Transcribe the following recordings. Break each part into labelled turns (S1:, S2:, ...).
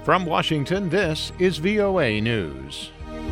S1: From Washington, this is VOA News.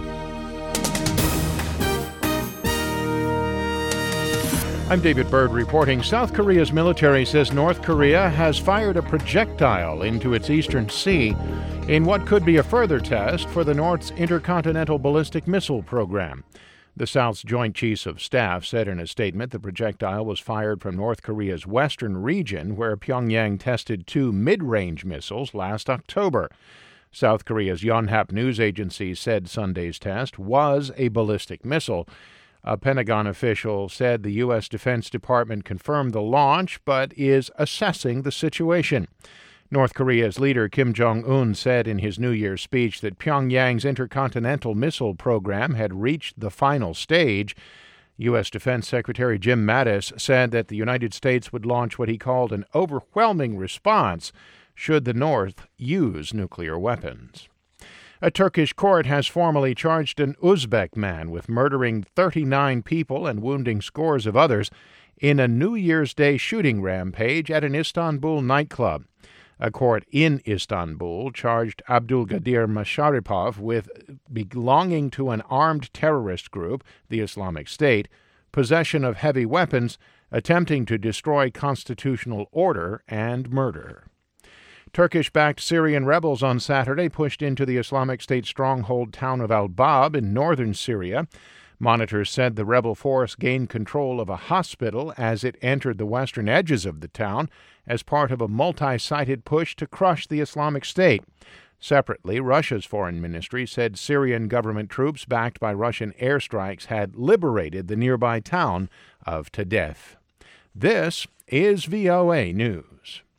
S1: I'm David Byrd reporting. South Korea's military says North Korea has fired a projectile into its eastern sea in what could be a further test for the North's intercontinental ballistic missile program. The South's Joint Chiefs of Staff said in a statement the projectile was fired from North Korea's western region, where Pyongyang tested two mid-range missiles last October. South Korea's Yonhap news agency said Sunday's test was a ballistic missile. A Pentagon official said the U.S. Defense Department confirmed the launch, but is assessing the situation. North Korea's leader Kim Jong-un said in his New Year's speech that Pyongyang's intercontinental missile program had reached the final stage. U.S. Defense Secretary Jim Mattis said that the United States would launch what he called an overwhelming response should the North use nuclear weapons. A Turkish court has formally charged an Uzbek man with murdering 39 people and wounding scores of others in a New Year's Day shooting rampage at an Istanbul nightclub. A court in Istanbul charged Abdulgadir Masharipov with belonging to an armed terrorist group, the Islamic State, possession of heavy weapons, attempting to destroy constitutional order, and murder. Turkish-backed Syrian rebels on Saturday pushed into the Islamic State stronghold town of al-Bab in northern Syria. Monitors said the rebel force gained control of a hospital as it entered the western edges of the town as part of a multi-sided push to crush the Islamic State. Separately, Russia's foreign ministry said Syrian government troops backed by Russian airstrikes had liberated the nearby town of Tadef. This is VOA News.